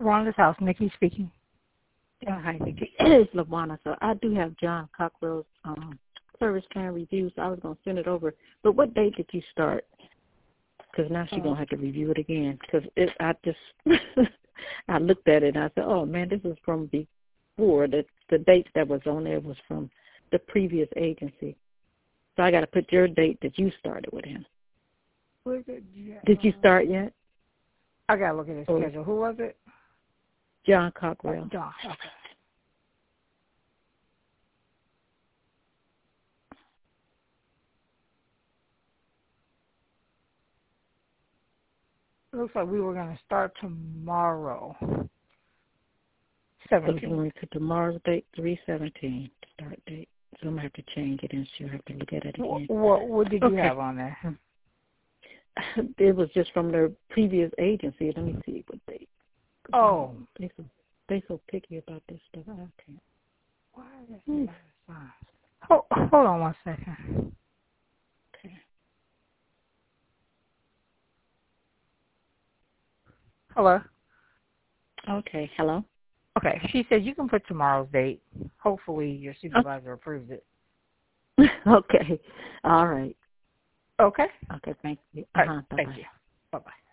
Rhonda's house. Nikki speaking. Yeah, hi, Nikki. It's LaWanna. So I do have John Cockrell's service plan review, so I was going to send it over. But what date did you start? Because now she's going to have to review it again. Because I just, I looked at it and I said, oh, man, this is from before. The date that was on there was from the previous agency. So I got to put your date that you started with him. Was it? Yeah. Did you start yet? I got to look at his schedule. Who was it? John Cockrell. John, okay. It looks like we were going to start tomorrow. 17. So when we put tomorrow's date, 3/17 start date. So I'm going to have to change it and she'll have to look at it again. What did you have on there? It was just from their previous agency. Let me see what date. Oh. They so picky about this stuff. I can't. Why is that? Hold on 1 second. Okay. Hello? Okay. Hello? Okay. She said you can put tomorrow's date. Hopefully your supervisor approves it. Okay. All right. Okay. Okay. Thank you. All right. Thank you. Bye-bye.